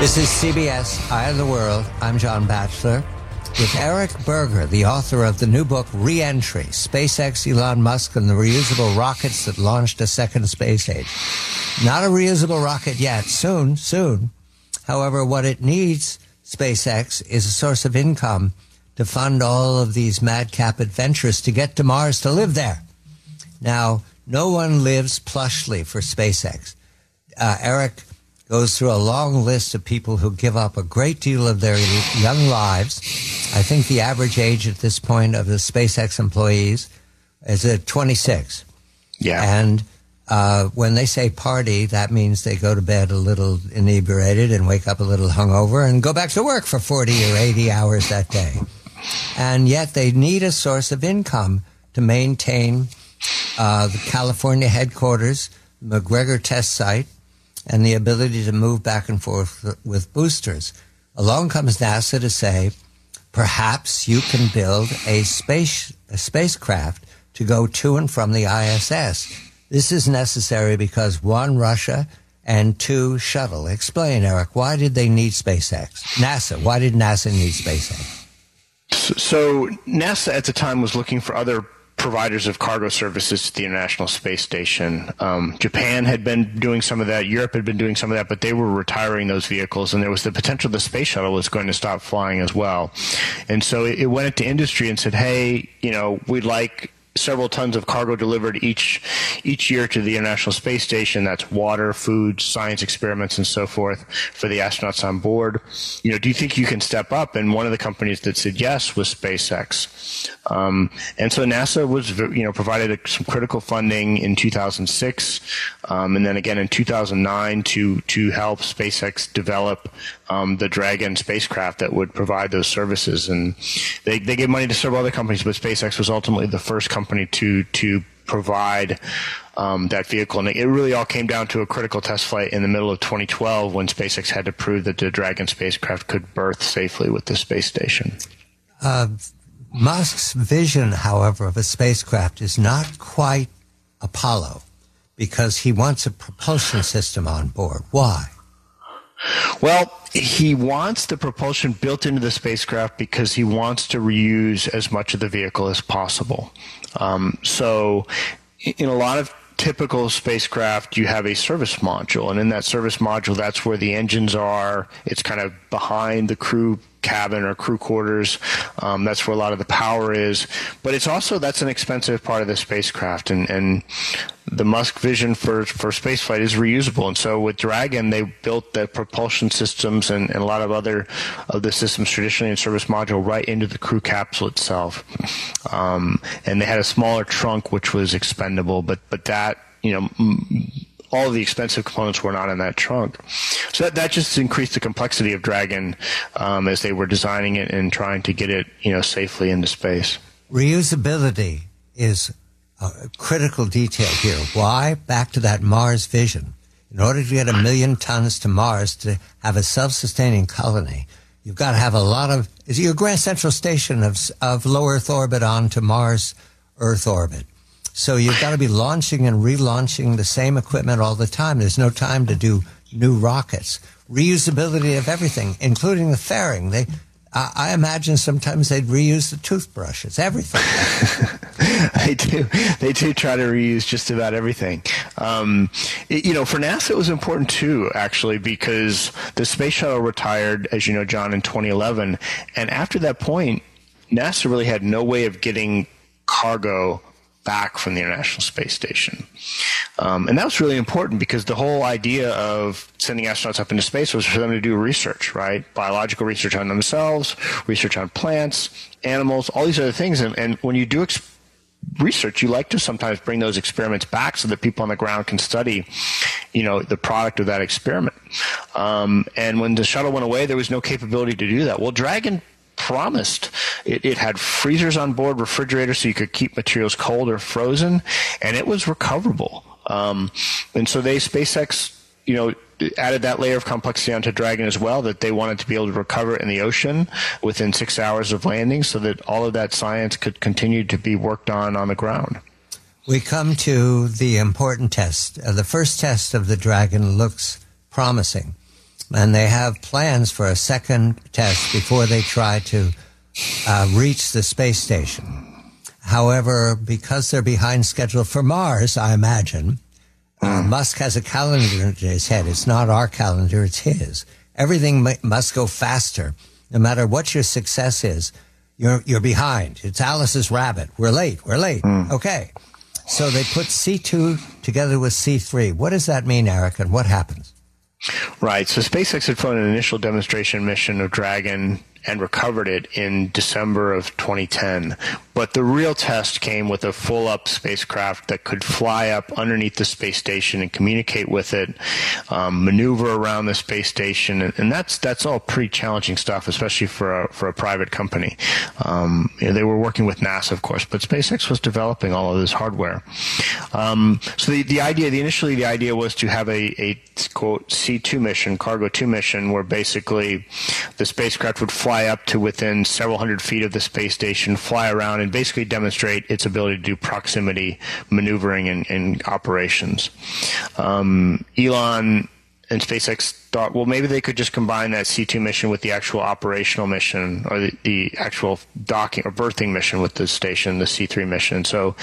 This is CBS Eye of the World. I'm John Batchelor with Eric Berger, the author of the new book, Re-Entry, SpaceX, Elon Musk, and the reusable rockets that launched a second space age. Not a reusable rocket yet. Soon. However, what it needs, SpaceX, is a source of income to fund all of these madcap adventures to get to Mars to live there. Now, no one lives plushly for SpaceX. Eric goes through a long list of people who give up a great deal of their young lives. I think the average age at this point of the SpaceX employees is at 26. Yeah. And when they say party, that means they go to bed a little inebriated and wake up a little hungover and go back to work for 40 or 80 hours that day. And yet they need a source of income to maintain the California headquarters, McGregor test site, and the ability to move back and forth with boosters. Along comes NASA to say, perhaps you can build a spacecraft to go to and from the ISS. This is necessary because 1, Russia, and 2, shuttle. Explain, Eric, why did they need SpaceX? NASA, why did NASA need SpaceX? So NASA at the time was looking for other providers of cargo services to the International Space Station. Japan had been doing some of that. Europe had been doing some of that, but they were retiring those vehicles, and there was the potential the space shuttle was going to stop flying as well. And so it went into industry and said, hey, we'd like several tons of cargo delivered each year to the International Space Station. That's water, food, science experiments, and so forth for the astronauts on board. Do you think you can step up? And one of the companies that said yes was SpaceX. And so NASA was, provided some critical funding in 2006, and then again in 2009 to help SpaceX develop the Dragon spacecraft that would provide those services. And they gave money to several other companies, but SpaceX was ultimately the first company to provide that vehicle. And it really all came down to a critical test flight in the middle of 2012 when SpaceX had to prove that the Dragon spacecraft could berth safely with the space station. Musk's vision, however, of a spacecraft is not quite Apollo because he wants a propulsion system on board. Why? Well, he wants the propulsion built into the spacecraft because he wants to reuse as much of the vehicle as possible. So in a lot of typical spacecraft, you have a service module, and in that service module, that's where the engines are. It's kind of behind the crew cabin or crew quarters. That's where a lot of the power is. But it's also, that's an expensive part of the spacecraft. And the Musk vision for spaceflight is reusable. And so with Dragon, they built the propulsion systems and a lot of other of the systems traditionally in service module right into the crew capsule itself. And they had a smaller trunk, which was expendable, but that, all of the expensive components were not in that trunk. So that just increased the complexity of Dragon as they were designing it and trying to get it, safely into space. Reusability is a critical detail here. Why? Back to that Mars vision. In order to get 1 million tons to Mars to have a self-sustaining colony, you've got to have a lot of, is your Grand Central Station of low Earth orbit onto Mars Earth orbit. So you've got to be launching and relaunching the same equipment all the time. There's no time to do new rockets. Reusability of everything, including the fairing. I imagine sometimes they'd reuse the toothbrushes, everything. They do try to reuse just about everything. For NASA, it was important too, actually, because the space shuttle retired, as you know, John, in 2011. And after that point, NASA really had no way of getting cargo back from the International Space Station. And that was really important because the whole idea of sending astronauts up into space was for them to do research, right? Biological research on themselves, research on plants, animals, all these other things. And when you do research, you like to sometimes bring those experiments back so that people on the ground can study, the product of that experiment. And when the shuttle went away, there was no capability to do that. Well, Dragon promised. It had freezers on board, refrigerators, so you could keep materials cold or frozen, and it was recoverable. And so SpaceX, added that layer of complexity onto Dragon as well, that they wanted to be able to recover it in the ocean within 6 hours of landing so that all of that science could continue to be worked on the ground. We come to the important test. The first test of the Dragon looks promising. and they have plans for a second test before they try to reach the space station. However, because they're behind schedule for Mars, I imagine, Musk has a calendar in his head. It's not our calendar, it's his. Everything must go faster. No matter what your success is, you're behind. It's Alice's rabbit. We're late. Okay. So they put C2 together with C3. What does that mean, Eric, and what happens? Right. So SpaceX had flown an initial demonstration mission of Dragon and recovered it in December of 2010. But the real test came with a full-up spacecraft that could fly up underneath the space station and communicate with it, maneuver around the space station, and that's all pretty challenging stuff, especially for a private company. They were working with NASA, of course, but SpaceX was developing all of this hardware. So the idea was to have a quote C2 mission, Cargo 2 mission, where basically the spacecraft would fly up to within several hundred feet of the space station, fly around, and basically demonstrate its ability to do proximity maneuvering and operations. Elon and SpaceX thought, well, maybe they could just combine that C2 mission with the actual operational mission, or the actual docking or berthing mission with the station, the C3 mission. So,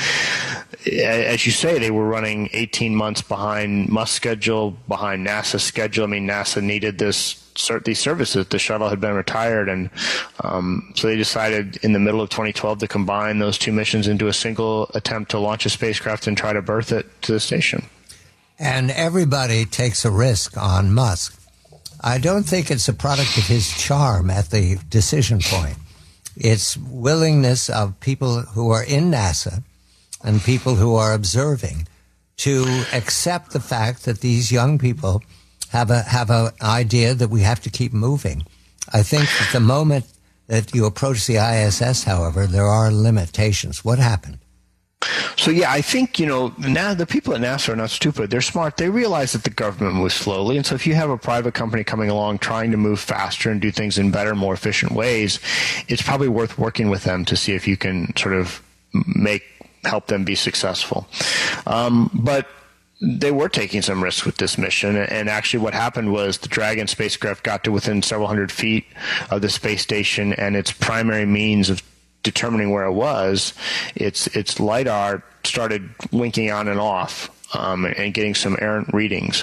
as you say, they were running 18 months behind Musk's schedule, behind NASA's schedule. I mean, NASA needed these services. The shuttle had been retired, and so they decided in the middle of 2012 to combine those two missions into a single attempt to launch a spacecraft and try to berth it to the station. And everybody takes a risk on Musk. I don't think it's a product of his charm at the decision point. It's willingness of people who are in NASA and people who are observing to accept the fact that these young people have an idea that we have to keep moving. I think at the moment that you approach the ISS, however, there are limitations. What happened? So, yeah, I think, now the people at NASA are not stupid. They're smart. They realize that the government moves slowly. And so if you have a private company coming along trying to move faster and do things in better, more efficient ways, it's probably worth working with them to see if you can sort of help them be successful. But they were taking some risks with this mission, and actually what happened was the Dragon spacecraft got to within several hundred feet of the space station, and its primary means of determining where it was, its LiDAR started winking on and off, and getting some errant readings.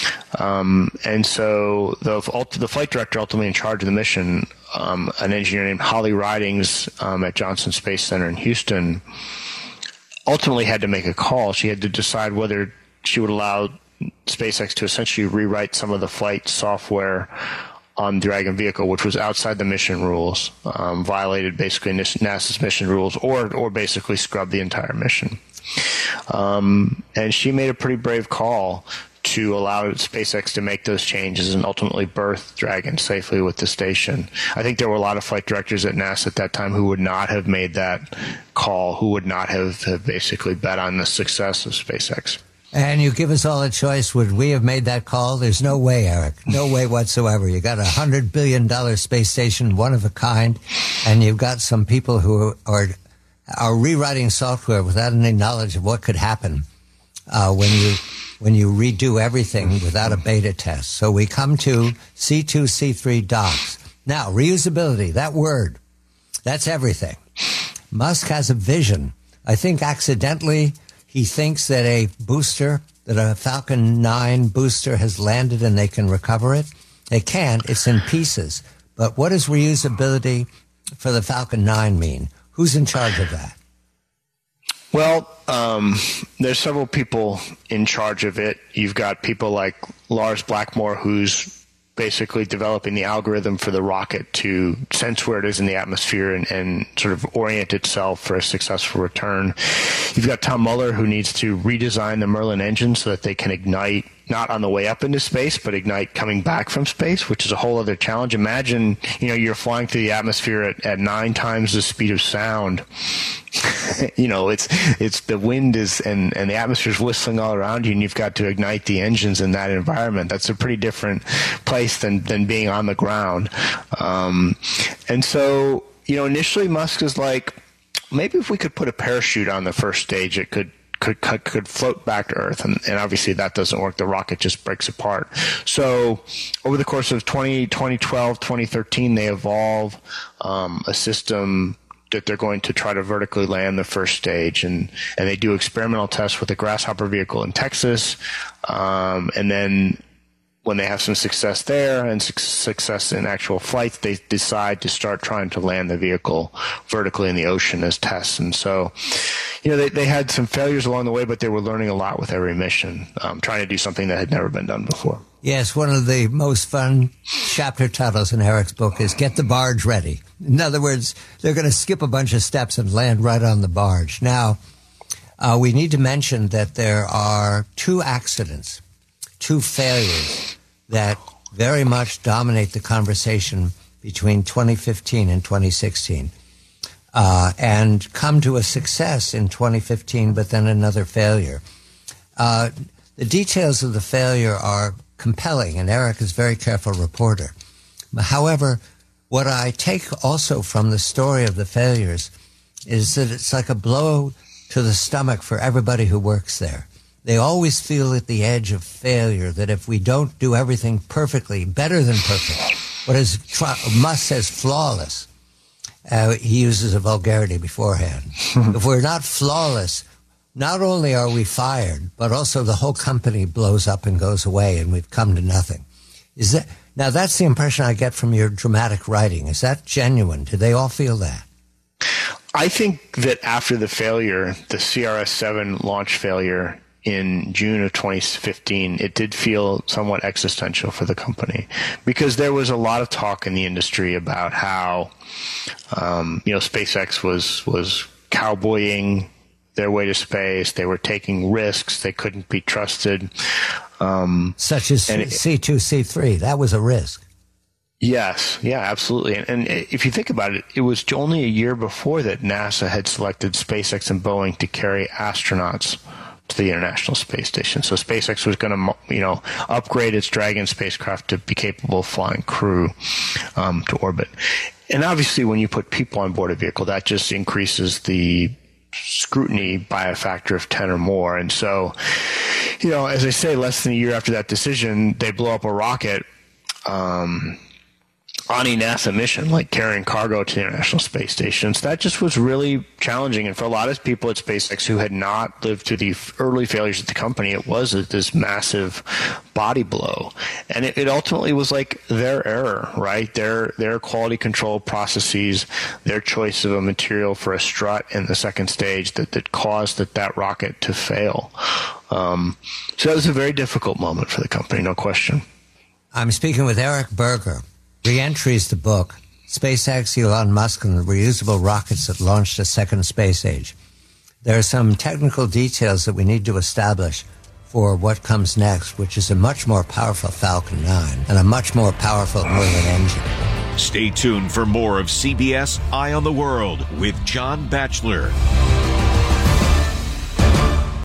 And so the flight director ultimately in charge of the mission, an engineer named Holly Ridings at Johnson Space Center in Houston, ultimately had to make a call. She had to decide whether she would allow SpaceX to essentially rewrite some of the flight software on the Dragon vehicle, which was outside the mission rules, violated basically NASA's mission rules, or basically scrub the entire mission. And she made a pretty brave call to allow SpaceX to make those changes and ultimately berth Dragon safely with the station. I think there were a lot of flight directors at NASA at that time who would not have made that call, who would not have basically bet on the success of SpaceX. And you give us all a choice. Would we have made that call? There's no way, Eric. No way whatsoever. You got $100 billion space station, one of a kind, and you've got some people who are rewriting software without any knowledge of what could happen when you redo everything without a beta test. So we come to C2, C3 docks. Now, reusability, that word, that's everything. Musk has a vision. I think accidentally he thinks that a Falcon 9 booster has landed and they can recover it. They can't. It's in pieces. But what does reusability for the Falcon 9 mean? Who's in charge of that? Well, there's several people in charge of it. You've got people like Lars Blackmore, who's basically developing the algorithm for the rocket to sense where it is in the atmosphere and sort of orient itself for a successful return. You've got Tom Mueller, who needs to redesign the Merlin engine so that they can ignite not on the way up into space, but ignite coming back from space, which is a whole other challenge. Imagine, you're flying through the atmosphere at 9 times the speed of sound. It's the wind and the atmosphere is whistling all around you, and you've got to ignite the engines in that environment. That's a pretty different place than being on the ground. And so, initially Musk is like, maybe if we could put a parachute on the first stage, it could could float back to Earth, and obviously that doesn't work. The rocket just breaks apart. So over the course of 2012, 2013, they evolve a system that they're going to try to vertically land the first stage, and they do experimental tests with a Grasshopper vehicle in Texas, and then when they have some success there and success in actual flights, they decide to start trying to land the vehicle vertically in the ocean as tests. And so, they had some failures along the way, but they were learning a lot with every mission, trying to do something that had never been done before. Yes, one of the most fun chapter titles in Eric's book is Get the Barge Ready. In other words, they're going to skip a bunch of steps and land right on the barge. Now, we need to mention that there are two accidents, two failures that very much dominate the conversation between 2015 and 2016, and come to a success in 2015, but then another failure. The details of the failure are compelling, and Eric is a very careful reporter. However, what I take also from the story of the failures is that it's like a blow to the stomach for everybody who works there. They always feel at the edge of failure, that if we don't do everything perfectly, better than perfect, what is Musk says flawless, he uses a vulgarity beforehand. If we're not flawless, not only are we fired, but also the whole company blows up and goes away, and we've come to nothing. Now that's the impression I get from your dramatic writing. Is that genuine? Do they all feel that? I think that after the failure, the CRS-7 launch failure in June of 2015, it did feel somewhat existential for the company, because there was a lot of talk in the industry about how, SpaceX was cowboying their way to space. They were taking risks. They couldn't be trusted. Such as C2, C3. That was a risk. Yes. Yeah, absolutely. And if you think about it, it was only a year before that NASA had selected SpaceX and Boeing to carry astronauts to the International Space Station. So SpaceX was going to, upgrade its Dragon spacecraft to be capable of flying crew to orbit. And obviously, when you put people on board a vehicle, that just increases the scrutiny by a factor of 10 or more. And so, as I say, less than a year after that decision, they blow up a rocket on a NASA mission, like carrying cargo to the International Space Station. So that just was really challenging. And for a lot of people at SpaceX who had not lived through the early failures of the company, it was this massive body blow. And it ultimately was like their error, right? Their quality control processes, their choice of a material for a strut in the second stage that caused that rocket to fail. So that was a very difficult moment for the company, no question. I'm speaking with Eric Berger. Re-Entry is the book. SpaceX, Elon Musk, and the reusable rockets that launched a second space age. There are some technical details that we need to establish for what comes next, which is a much more powerful Falcon 9 and a much more powerful Merlin engine. Stay tuned for more of CBS Eye on the World with John Batchelor.